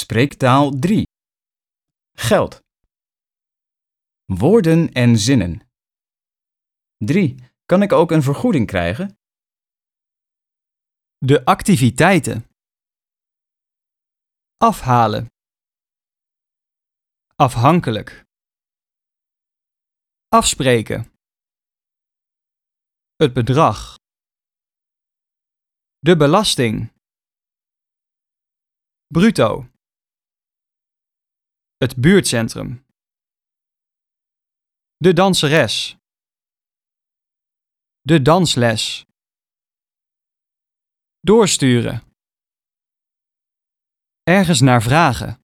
Spreektaal 3. Geld. Woorden en zinnen. 3. Kan ik ook een vergoeding krijgen? De activiteiten. Afhalen. Afhankelijk. Afspreken. Het bedrag. De belasting. Bruto. Het buurtcentrum. De danseres. De dansles. Doorsturen. Ergens naar vragen.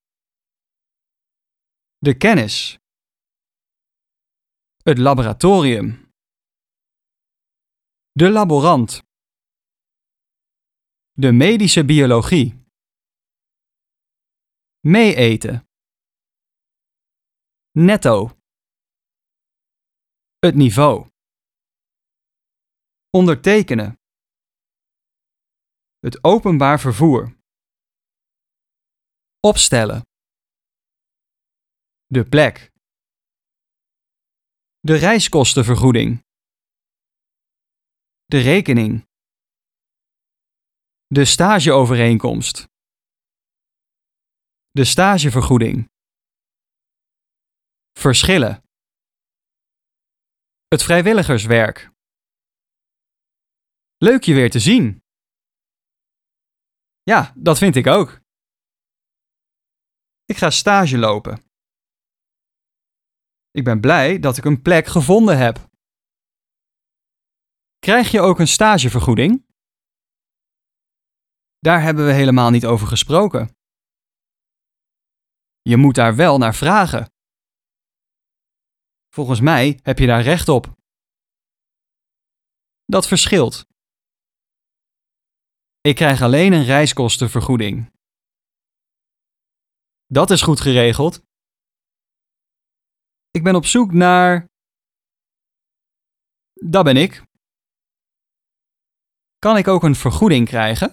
De kennis. Het laboratorium. De laborant. De medische biologie. Mee-eten. Netto. Het niveau. Ondertekenen. Het openbaar vervoer. Opstellen. De plek. De reiskostenvergoeding. De rekening. De stageovereenkomst. De stagevergoeding. Verschillen. Het vrijwilligerswerk. Leuk je weer te zien. Ja, dat vind ik ook. Ik ga stage lopen. Ik ben blij dat ik een plek gevonden heb. Krijg je ook een stagevergoeding? Daar hebben we helemaal niet over gesproken. Je moet daar wel naar vragen. Volgens mij heb je daar recht op. Dat verschilt. Ik krijg alleen een reiskostenvergoeding. Dat is goed geregeld. Ik ben op zoek naar... Dat ben ik. Kan ik ook een vergoeding krijgen?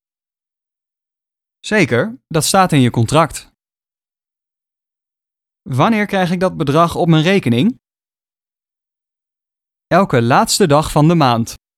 Zeker, dat staat in je contract. Wanneer krijg ik dat bedrag op mijn rekening? Elke laatste dag van de maand.